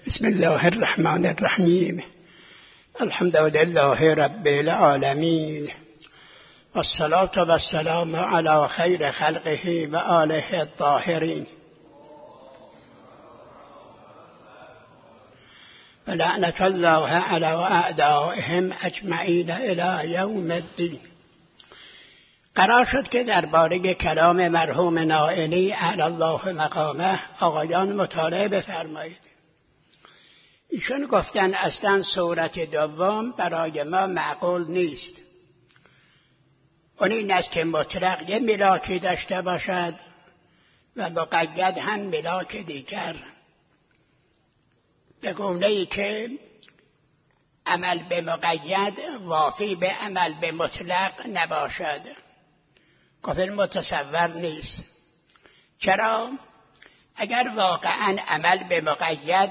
بسم الله الرحمن الرحیم. الحمد لله رب العالمین، والصلاة والسلام علی خیر خلقه و آله الطاهرین، و لعنة الله علی اعدائهم اجمعین الی یوم الدین. قرار شد که درباره کلام مرحوم نائینی اعلی الله مقامه آقایان مطالعه بفرمایید. ایشون گفتن اصلا صورت دوم برای ما معقول نیست. اون این است که مطلق یه ملاکی داشته باشد و مقید هم ملاک دیگر، به گونه‌ای که عمل به مقید وافی به عمل به مطلق نباشد. گفتن متصور نیست. چرا؟ اگر واقعا عمل به مقید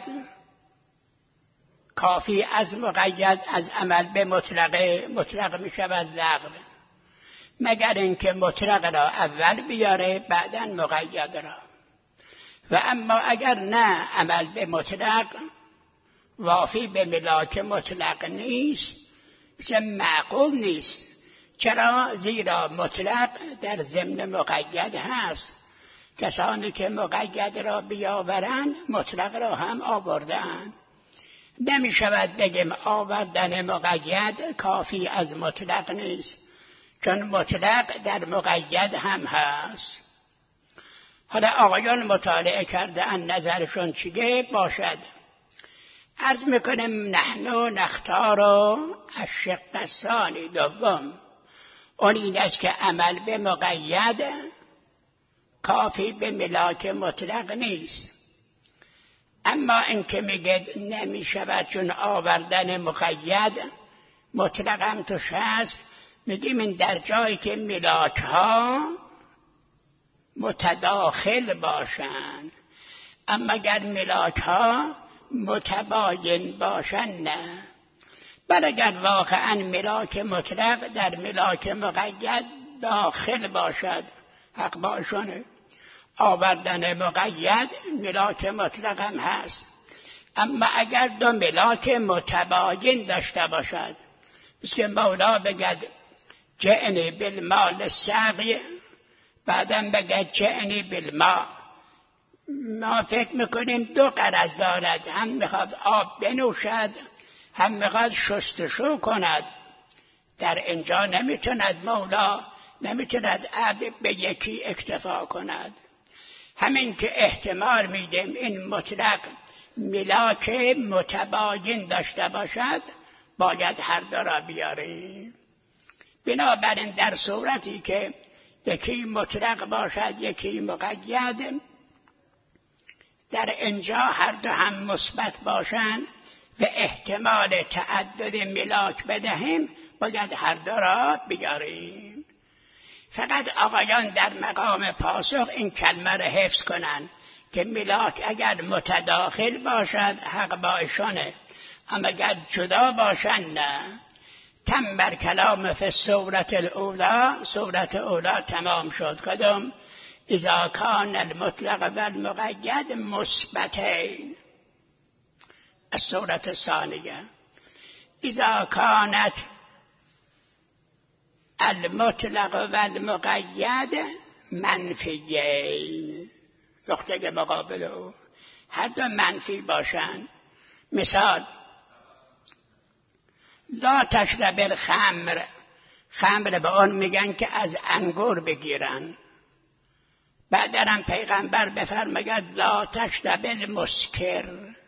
کافی از مقید از عمل به مطلق می شود لغو، مگر اینکه مطلق را اول بیاره بعداً مقید را. و اما اگر نه عمل به مطلق وافی به ملاک مطلق نیست، معقول نیست. چرا؟ زیرا مطلق در ضمن مقید هست. کسانی که مقید را بیاورند مطلق را هم آوردند. نمی شود بگیم آوردن مقید کافی از مطلق نیست، چون مطلق در مقید هم هست. حالا آقایان مطالعه کرده ان نظرشون چیه باشد. عرض میکنم نحن نختار الشق الثانی دوم. اون این است که عمل به مقید کافی به ملاک مطلق نیست. اما اینکه میگه نمی شود چون آوردن مقید مطلق هم توش هست، میگیم این در جایی که ملاک ها متداخل باشند. اما اگر ملاک ها متباین باشند نه. بل اگر واقعا ملاک مطلق در ملاک مقید داخل باشد، حق باشونه. آوردن مقید ملاک مطلق هم هست. اما اگر دو ملاک متباین داشته باشد، مثل که مولا بگد جئنی بالمال الساقی، بعدم بگد جئنی بالماء، ما فکر میکنیم دو غرض دارد، هم میخواد آب بنوشد هم میخواد شستشو کند. در اینجا مولا نمیتوند عبد به یکی اکتفا کند. همین که احتمال میدیم این مطلق ملاک متباین داشته باشد، باید هر دو را بیاریم. بنابراین در صورتی که یکی مطلق باشد یکی مقید، در اینجا هر دو هم مثبت باشند و احتمال تعدد ملاک بدهیم، باید هر دو را بیاریم. فقط آقایان در مقام پاسخ این کلمه را حفظ کنند که ملاک اگر متداخل باشد حق با ایشانه، اما اگر جدا باشند نه. تم بر کلام فی الصورة الاولی، صورت اولی تمام شد. کدام؟ اذا کان المطلق و المقید مثبتین. الصورة الثانیه اذا کانت المطلق و المقید منفیین، نقطه مقابل او هر دو منفی باشند. مثال لا تشرب الخمر، خمر به آن میگن که از انگور بگیرن. بعدم پیغمبر بفرماید لا تشرب المسکر.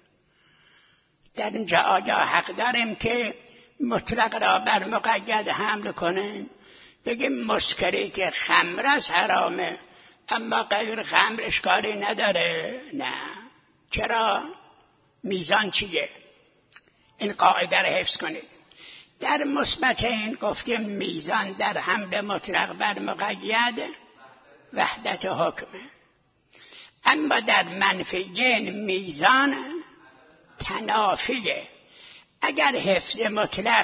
در اینجا آیا حق داریم که مطلق را بر مقید حمل کنیم؟ بگیم مسکری که خمر از حرامه اما غیر خمر اشکالی نداره؟ نه. چرا؟ میزان چیه؟ این قاعده را حفظ کنید. در مثبتین گفتیم میزان در حمل مطلق بر مقید وحدت حکمه. اما در منفیین میزان تنافیه. اگر حفظ مطلق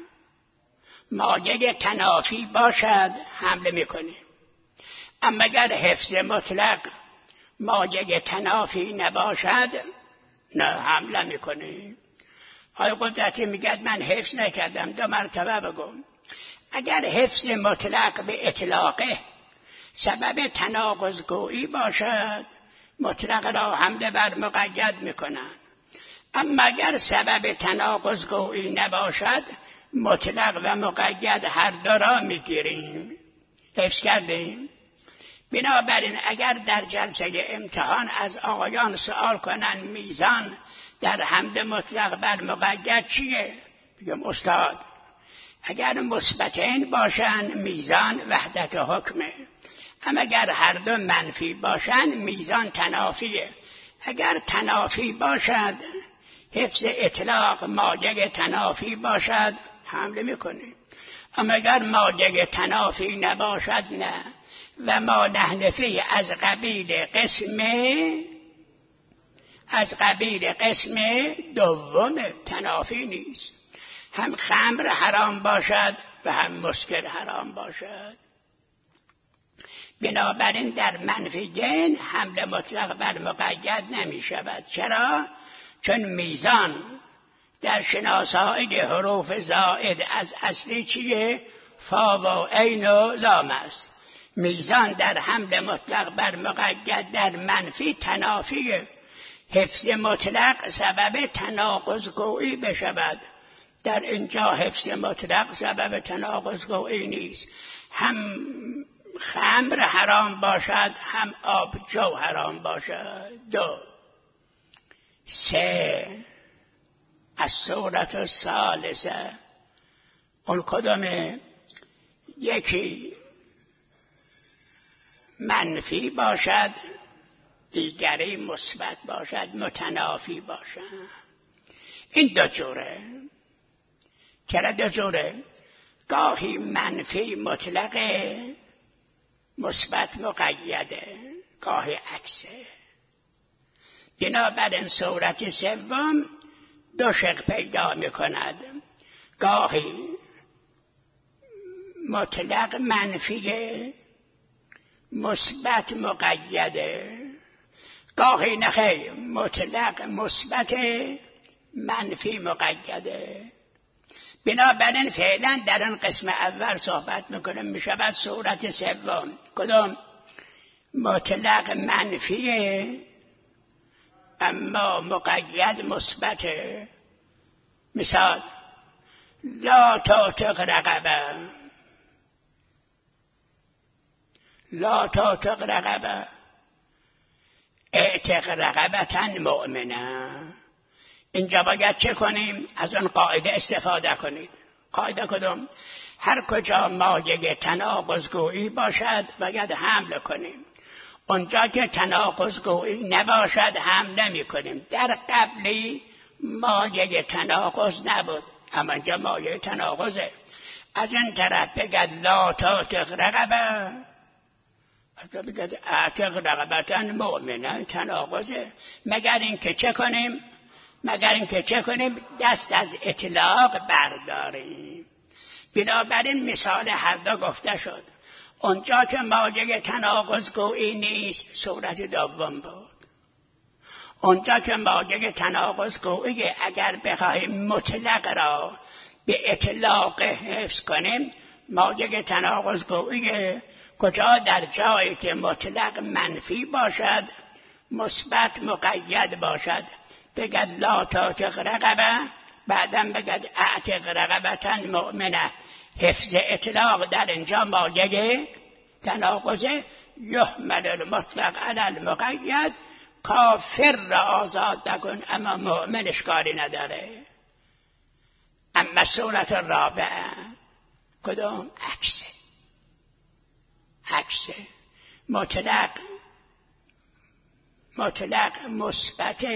مایه تنافی باشد حمله میکنیم، اما اگر حفظ مطلق مایه تنافی نباشد نه حمله میکنه. آقای قدرتی میگه من حفظ نکردم، 2 مرتبه بگم. اگر حفظ مطلق به اطلاقه سبب تناقض‌گویی باشد، مطلق را حمله بر مقید میکنند. اما اگر سبب تناقض‌گویی نباشد، مطلق و مقید هر دو را میگیریم. حفظ کردیم. بنابراین اگر در جلسه امتحان از آقایان سوال کنن میزان در حمله مطلق بر مقید چیه؟ بگم استاد اگر مثبتین باشن میزان وحدت حکمه، اما اگر هر دو منفی باشن میزان تنافیه. اگر تنافی باشد، حفظ اطلاق ماجگ تنافی باشد، حمله میکنه. اما اگر ماجگ تنافی نباشد نه. و ما نحنفی از قبیل قسم دوم تنافی نیست. هم خمر حرام باشد و هم مسکر حرام باشد. بنابراین در منفیین حمله مطلق بر مقید نمی شود. چرا؟ چون میزان در شناسایی حروف زائد از اصلی چیه؟ فا و عین و لام است. میزان در حمله مطلق بر مقید در منفی تنافیه. حفظ مطلق سبب تناقض‌گویی بشود. در اینجا حفظ مطلق سبب تناقض‌گویی نیست. هم خمر حرام باشد، هم آبجو حرام باشد. 2. 3. الصورت الثالثه. اون کدومه؟ یکی منفی باشد، دیگری مثبت باشد، متنافی باشد. این 2 جوره. چرا 2 جوره؟ گاهی منفی مطلقه، مثبت مقیده، گاهی عکسه. بنابراین صورت سوم 2 شق پیدا میکند. گاهی مطلق منفیه، مثبت مقیده، گاهی نخیر مطلق مثبت منفی مقیده. بنابراین فعلا در آن قسم اول صحبت میکنم. میشود صورت سوم. کدام؟ مطلق منفیه اما مقید مثبته. مثال لا تعتق رقبه، لا تعتق رقبه، اعتق رقبة مؤمنه. اینجا باید چه کنیم؟ از اون قاعده استفاده کنید. قاعده کدوم؟ هر کجا مایه تناقض‌گویی باشد باید حمل کنیم. اونجا که تناقض‌گویی نباشد حمل نمی کنیم. در قبلی مایه تناقض نبود، اما اینجا مایه تناقضه. از این طرف بگد لا تعتق رقبه، از بگد اعتق رقبة مؤمنه، تناقضه. مگر اینکه چه کنیم؟ دست از اطلاق برداریم. بنابراین مثال هر دو گفته شد. اونجا که مایه تناقض‌گویی نیست صورت دوم بود. اونجا که مایه تناقض‌گویی اگر بخواهیم مطلق را به اطلاق حفظ کنیم، مایه تناقض‌گویی کجا؟ در جایی که مطلق منفی باشد، مثبت مقید باشد. بگد لا تعتق رقبه، بعدم بگد اعتق رقبة مؤمنه. حفظ اطلاق در اینجا مایه تناقضه. یحمل المطلق علی المقید، کافر را آزاد نکن اما مؤمن اشکالی نداره. اما صورت رابعه کدوم؟ عکسه. مطلق مثبت،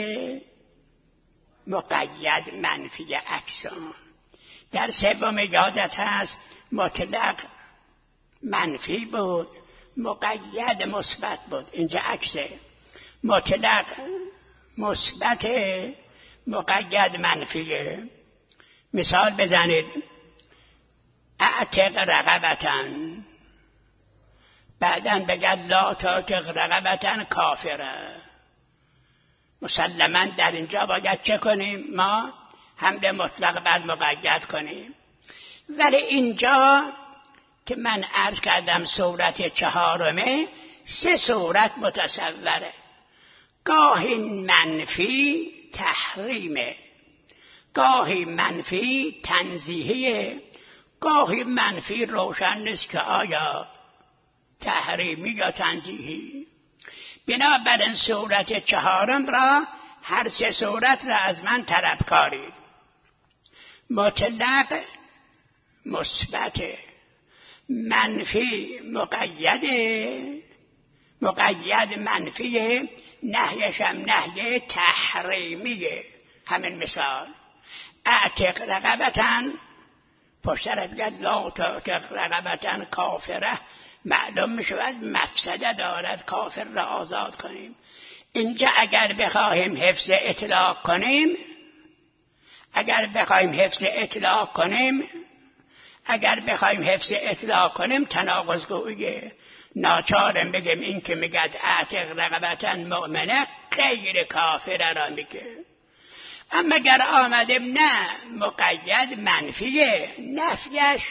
مقید منفی عکسان. در سوم یادت هست مطلق منفی بود، مقید مثبت بود. اینجا عکسه. مطلق مثبت، مقید منفیه. مثال بزنید اعتق رقبة، بعدن بگد لا تعتق رقبة کافره. مسلماً در اینجا باید چه کنیم؟ ما حمل مطلق بر مقید کنیم. ولی اینجا که من عرض کردم صورت چهارمه، 3 صورت متصوره. گاهی منفی تحریمه، گاهی منفی تنزیهیه، گاهی منفی روشن نیست که آیا تحریمی یا تنزیهی. بنابراین صورت چهارم را، هر 3 صورت را از من طلب کارید. مطلق مثبت، منفی مقیده، مقید منفیه، نهیش هم نهی تحریمیه. همین مثال اعتق رقبتن، پشتر بگد لا تعتق رقبتن کافره، معلوم میشود مفسده دارد کافر را آزاد کنیم. اینجا اگر بخواهیم حفظ اطلاق کنیم، تناقض گویه. ناچارم بگیم این که میگد اعتق رقبتن مؤمنه غیر کافره را میگه. اما اگر آمدیم نه مقید منفیه، نفیش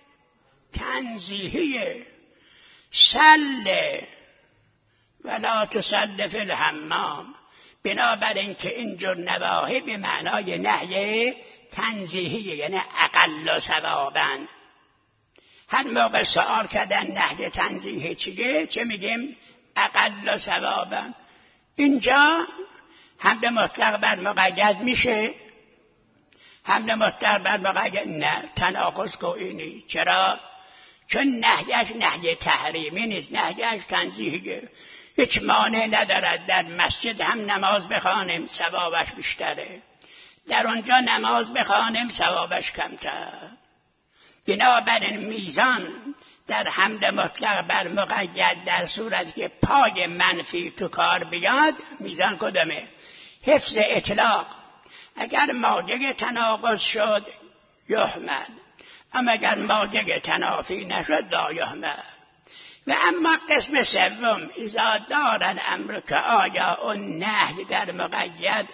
تنزیهیه. سل ولا تسل فی الحمام، بنابراین که اینجور نواهی به معنای نهی تنزیهیه، یعنی اقل ثوابا. هر موقع سوال کردن نهی تنزیهی چیه، چه میگیم؟ اقل ثوابا. اینجا حمل مطلق بر مقید میشه؟ حمل مطلق بر مقید نه، تناقض گویی نیست. چرا؟ چون نهیش نهی تحریمی نیست، نهیش تنزیهیه. هیچ مانع ندارد در مسجد هم نماز بخوانیم، ثوابش بیشتره، در اونجا نماز بخوانیم ثوابش کمتر. بنابراین میزان در حمل مطلق بر مقید در صورتی که پای منفی تو کار بیاد، میزان کدامه؟ حفظ اطلاق. اگر ماجه تناقض شد یحمل، اما اگر ماجه تنافی نشد لا یحمل. و اما قسم سوم، اذا دار الامر، که آیا اون نهی در مقید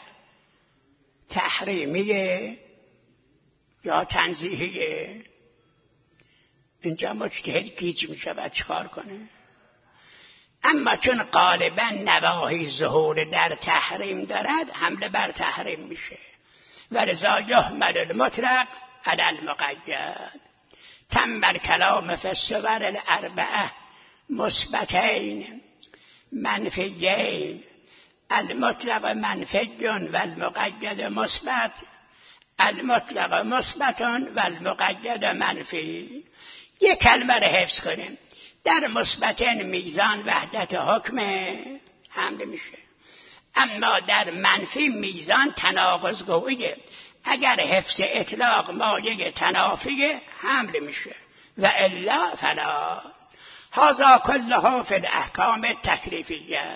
تحریمیه یا تنزیهیه؟ اینجا مجتهد گیج میشه و چیکار کنه؟ اما چون غالبا نواهی ظهور در تحریم دارد، حمله بر تحریم میشه. ولذا یحمل المطلق علی المقید. تم الکلام فی الصور الاربعه مثبتین منفیین، المطلق منفی و المقید مثبت، المطلق مثبت و المقید منفی. یک کلمه را حفظ کنیم. در مثبتین میزان وحدت حکم حمل میشه، اما در منفی میزان تناقض گویه. اگر حفظ اطلاق مایه تنافی حمل میشه و الا فلا. هذا كلها فی الاحکام تکلیفیه.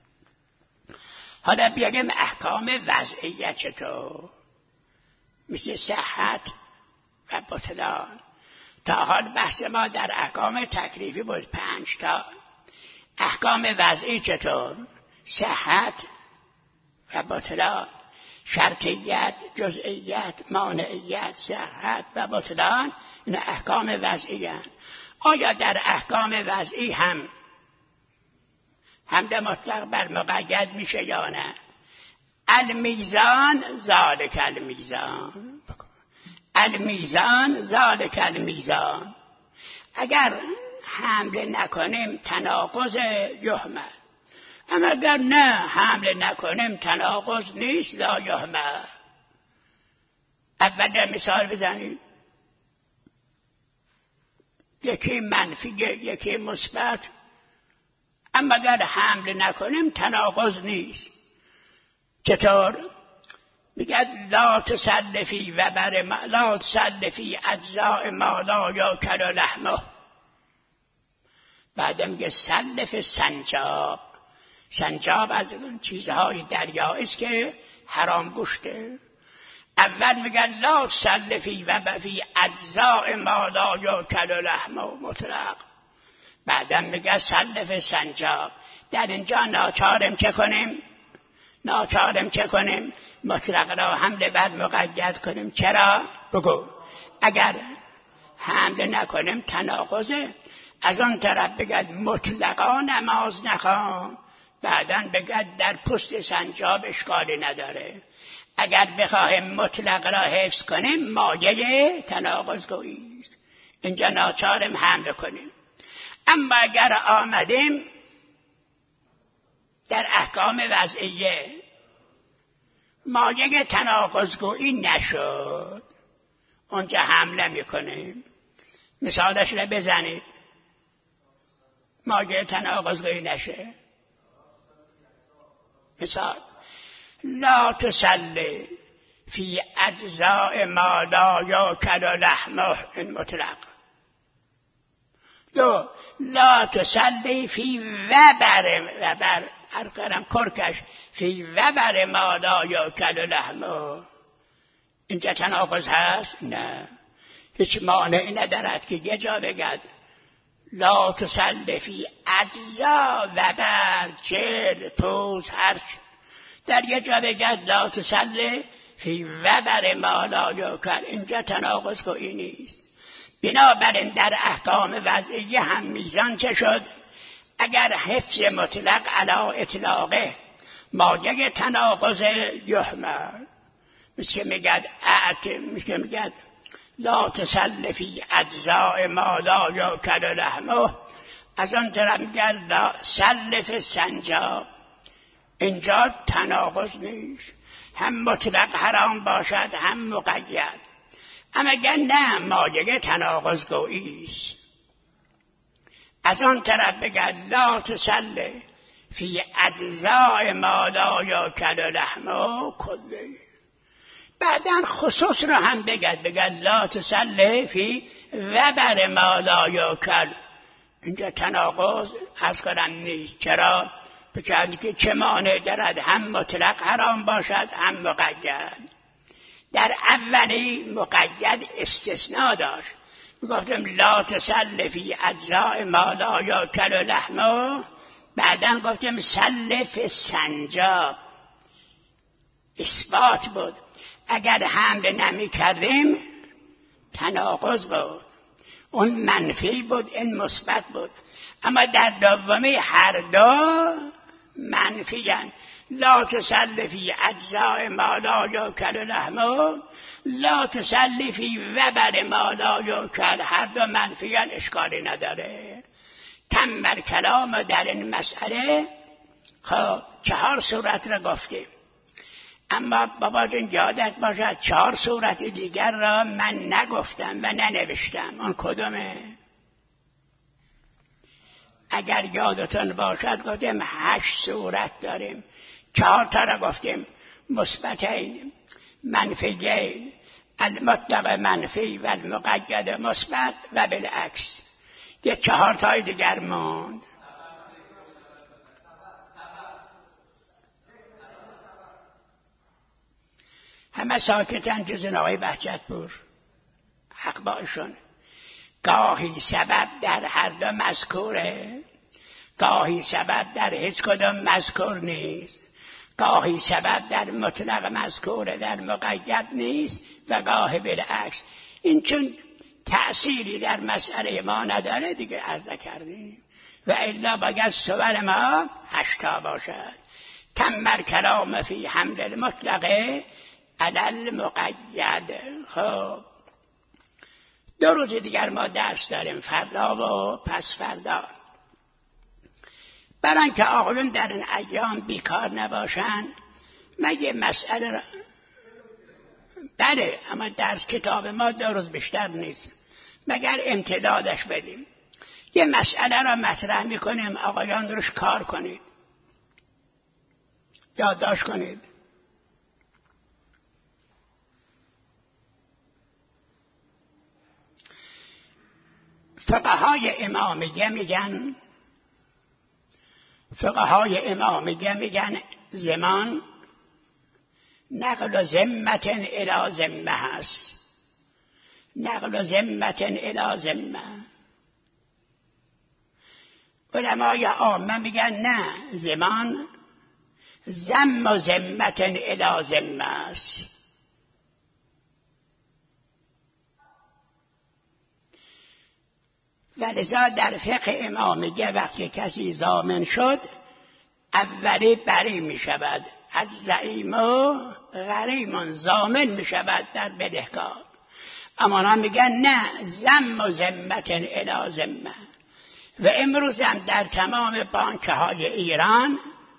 حالا بیایم احکام وضعیه چطور؟ مثل صحت و بطلان. تا حال بحث ما در احکام تکلیفی بود 5 تا. احکام وضعی چطور؟ صحت و بطلان، شرطیت، جزئیت، مانعیت، صحت و بطلان، این احکام وضعی هستند. آیا در احکام وضعی هم حمل مطلق بر مقید میشه یا نه؟ المیزان ذالک المیزان، المیزان ذالک المیزان. اگر حمل نکنیم تناقض یحمل، اما اگر نه حمل نکنیم تناقض نیست، لا یحمل. اول مثال بزنید. یکی منفی یکی مثبت، اما اگر حمل نکنیم تناقض نیست. چطور؟ میگه لا تسلفی و بر ما لا تسلفی اجزاء ما لا یاکل لحمه. بعد میگه سلف سنجاب. سنجاب از اون چیزهای دریایی است که حرام گوشته. اول میگه لا تسلفی و بفی اجزاء ما لا یاکل لحمه مطلق. بعدم میگه سلف سنجاب. در اینجا ناچارم چه کنیم؟ ناچارم چه کنیم؟ مطلق را حمله بر مقید کنیم. چرا؟ بگو. اگر حمله نکنیم تناقضه. از آن طرف بگد مطلقا نماز نخوان، بعداً بگد در پست سنجاب اشکالی نداره. اگر بخواهیم مطلق را حفظ کنیم مایه تناقض گویی، اینجا ناچارم حمله کنیم. اما اگر آمدیم در احکام وضعیه مایه تناقض گویی نشد، اونجا حمله میکنیم. مثالش را بزنید. مایه تناقض گویی نشه. مثال: لا تصلی فی اجزاء ما لا یاکل لحمه، این مطلق. دو، لا تصلی فی وبر ارکرم کرکش فی وبر ما لا یاکل لحمه، اینجا تناقض هست؟ نه، هیچ مانعی ندارد که یه جا بگد لا تصلی فی اجزا وبر، جلد، پوز، هرچ، در یه جا بگد لا تصلی فی وبر ما لا یاکل، اینجا تناقض گویی نیست. بنابراین در احکام وضعیه هم میزان چه شد؟ اگر حفظ مطلق علی اطلاقه مایه تناقض یحمل، مثل که میگد لا تصلی فی اجزاء ما لا یاکل لحمه، از آن طرف میگد لا صلی فی السنجاب، اینجا تناقض نیست، هم مطلق حرام باشد هم مقید. اما اگر نه مایه تناقض گویی است. از آن طرف بگد لا تصلی فی اجزاء ما لا یاکل لحمه کله، بعدن خصوص رو هم بگد لا تصلی فی وبر ما لا یاکل، اینجا تناقض از کنم نیست. چرا؟ بچه که چه مانع دارد هم مطلق حرام باشد هم مقید. در اولی مقید استثناء داشت، میگفتم لا تصلی فی اجزاء ما لا یاکل لحمه، بعدن گفتم صلی فی السنجاب، اثبات بود. اگر حمله نمی کردیم تناقض بود، اون منفی بود این مثبت بود. اما در دومی هر دو منفی هستند. لا تصلی فی اجزاء ما لا یاکل لحمه، لا تصلی فی وبر ما لا یاکل، هر دو منفی هستند، اشکالی نداره. تم کلام در این مسئله. خب 4 صورت را گفتیم، اما بابا جون یادت باشد 4 صورت دیگر را من نگفتم و ننوشتم. اون کدومه؟ اگر یادتون باشد گفتیم 8 صورت داریم، 4 تا را گفتیم: مثبتین، منفیین، المطلق منفی و المقید مثبت و بالعکس. یه 4 تای دیگر موند. همه ساکتن جز آقای بهجتپور، حق با ایشون. گاهی سبب در هر دو مذکوره، گاهی سبب در هیچ کدام مذکور نیست، گاهی سبب در مطلق مذکوره در مقید نیست و گاهی بالعکس. این چون تأثیری در مسئله ما نداره دیگه عرض کردیم، و الا باید صور ما 8 تا باشد. تم کلام فی حمل المطلقه علی المقید. خب 2 روز دیگر ما درس داریم، فردا و پس فردا. برای اینکه آقایون در این ایام بیکار نباشن، مگه مسئله را بله، اما درس کتاب ما 2 روز بیشتر نیست، مگر امتدادش بدیم. یه مسئله را مطرح میکنیم، آقایان روش کار کنید، یادداشت کنید. فقهای امامیه میگن زمان نقل ذمت الی ذمه هست، نقل ذمت الی ذمه. علمای عامه میگن نه، زمان ذم و ذمت الی ذمه است. ولذا در فقه امامیه وقتی کسی ضامن شد اولی بری می شود از زعیم و غریم، ضامن می شود در بدهکار. اما هم میگن نه، ذم و ذمت الی ذمه. و امروز هم در تمام بانک‌های ایران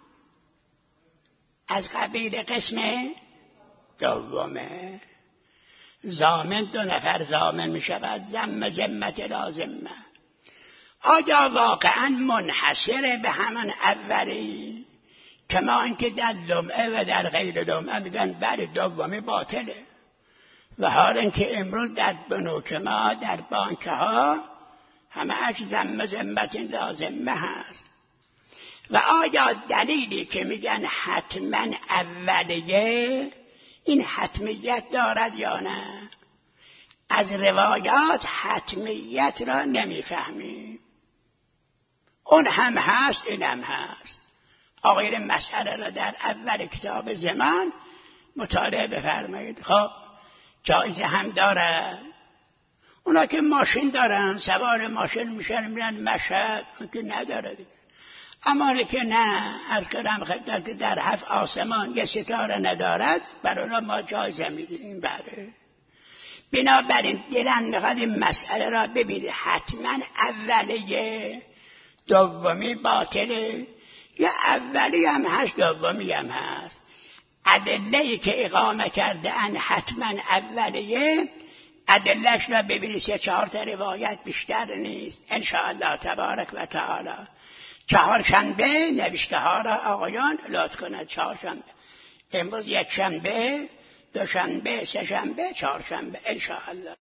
از قبیل قسم دومه، ضامن 2 نفر ضامن می شود، ذم ذمت الی ذمه. آیا واقعا منحصر به همان اولی؟ کما اینکه در لمعه و در غیر لمعه میگن بله دومی باطله، و حال اینکه امروز در بنوک ما در بانک ها همه اش ذم ذمت لازمه هست. و آیا دلیلی که میگن حتما اولیه این حتمیت دارد یا نه؟ از روایات حتمیت را نمیفهمیم. اون هم هست این هم هست. آقایون مسئله را در اول کتاب زمان مطالعه بفرمایید. خب جایزه هم داره. اونا که ماشین دارن سوار ماشین میشن میرن مشهد، اون که نداره دیگه. اما که نه، از کلام خدمت که در 7 آسمان یه ستاره ندارد، بر اونا ما جایزه میدیم. بله، بنابراین دلن میخواد این مسئله را ببینید حتما اولیه دومی باطله یا اولی هم هست دومی هم هست. ادله‌ای که اقامه کرده ان حتما اولیه، ادله‌اش را ببینید 3-4 تا روایت بیشتر نیست انشاءالله تبارک و تعالی. 4شنبه نوشته ها را آقایان لطف کنند. 4شنبه، امروز 1 شنبه، 2 شنبه، 3 شنبه، 4 شنبه انشاءالله.